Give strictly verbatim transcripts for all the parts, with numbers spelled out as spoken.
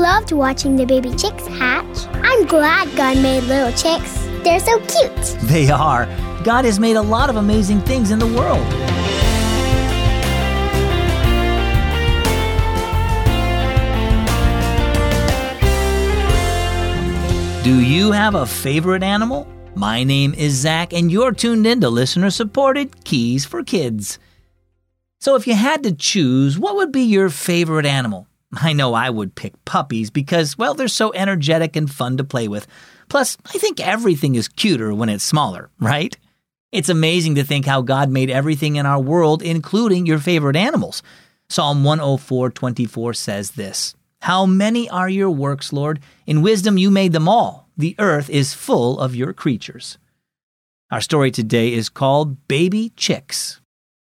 loved watching the baby chicks hatch. I'm glad God made little chicks. They're so cute. They are. God has made a lot of amazing things in the world. Do you have a favorite animal? My name is Zach, and you're tuned in to listener-supported Keys for Kids. So if you had to choose, what would be your favorite animal? I know I would pick puppies because, well, they're so energetic and fun to play with. Plus, I think everything is cuter when it's smaller, right? It's amazing to think how God made everything in our world, including your favorite animals. Psalm one oh four twenty-four says this, "How many are your works, Lord? In wisdom you made them all. The earth is full of your creatures." Our story today is called Baby Chicks.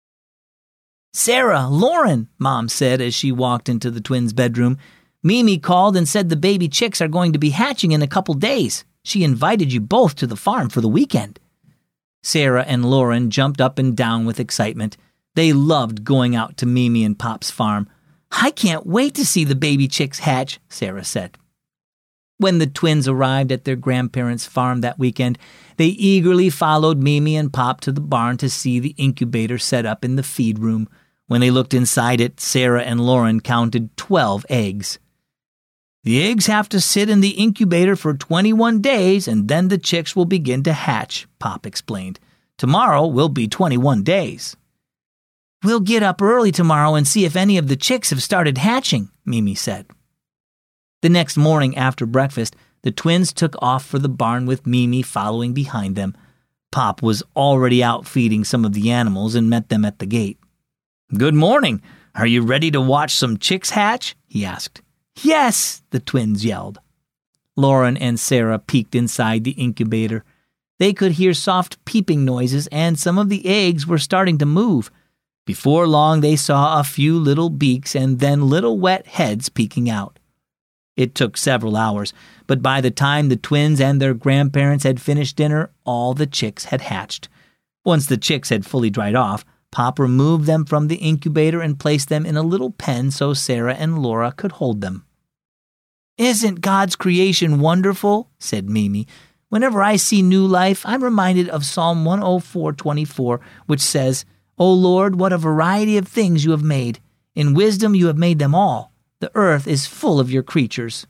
"Sarah, Lauren," Mom said as she walked into the twins' bedroom. "Mimi called and said the baby chicks are going to be hatching in a couple days. She invited you both to the farm for the weekend." Sarah and Lauren jumped up and down with excitement. They loved going out to Mimi and Pop's farm. "I can't wait to see the baby chicks hatch," Sarah said. When the twins arrived at their grandparents' farm that weekend, they eagerly followed Mimi and Pop to the barn to see the incubator set up in the feed room. When they looked inside it, Sarah and Lauren counted twelve eggs. "The eggs have to sit in the incubator for twenty-one days, and then the chicks will begin to hatch," Pop explained. "Tomorrow will be twenty-one days." "We'll get up early tomorrow and see if any of the chicks have started hatching," Mimi said. The next morning after breakfast, the twins took off for the barn with Mimi following behind them. Pop was already out feeding some of the animals and met them at the gate. "Good morning. Are you ready to watch some chicks hatch?" he asked. "Yes," the twins yelled. Lauren and Sarah peeked inside the incubator. They could hear soft peeping noises, and some of the eggs were starting to move. Before long, they saw a few little beaks and then little wet heads peeking out. It took several hours, but by the time the twins and their grandparents had finished dinner, all the chicks had hatched. Once the chicks had fully dried off, Pop removed them from the incubator and placed them in a little pen so Sarah and Laura could hold them. "Isn't God's creation wonderful?" said Mimi. "Whenever I see new life, I'm reminded of Psalm one oh four twenty-four, which says, 'O Lord, what a variety of things you have made. In wisdom you have made them all. The earth is full of your creatures.'"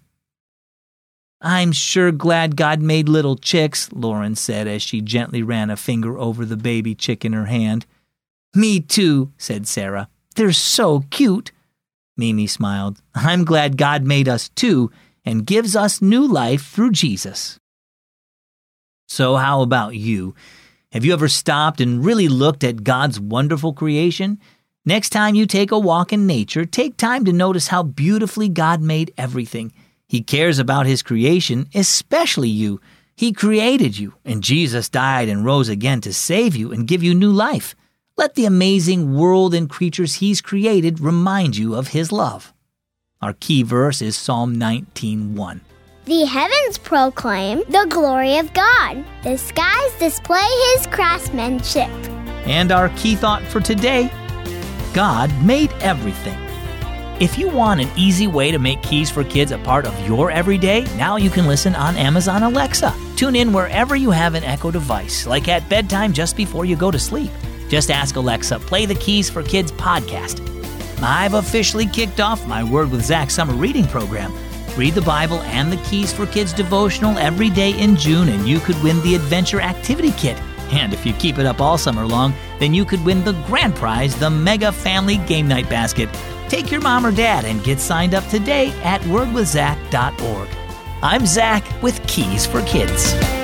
"I'm sure glad God made little chicks," Lauren said as she gently ran a finger over the baby chick in her hand. "Me too," said Sarah. "They're so cute." Mimi smiled. "I'm glad God made us too and gives us new life through Jesus." So how about you? Have you ever stopped and really looked at God's wonderful creation? Next time you take a walk in nature, take time to notice how beautifully God made everything. He cares about His creation, especially you. He created you, and Jesus died and rose again to save you and give you new life. Let the amazing world and creatures He's created remind you of His love. Our key verse is Psalm nineteen one. "The heavens proclaim the glory of God. The skies display His craftsmanship." And our key thought for today, God made everything. If you want an easy way to make Keys for Kids a part of your everyday, now you can listen on Amazon Alexa. Tune in wherever you have an Echo device, like at bedtime just before you go to sleep. Just ask Alexa, play the Keys for Kids podcast. I've officially kicked off my Word with Zach summer reading program. Read the Bible and the Keys for Kids devotional every day in June, and you could win the Adventure Activity Kit. And if you keep it up all summer long, then you could win the grand prize, the Mega Family Game Night Basket. Take your mom or dad and get signed up today at word with zach dot org. I'm Zach with Keys for Kids.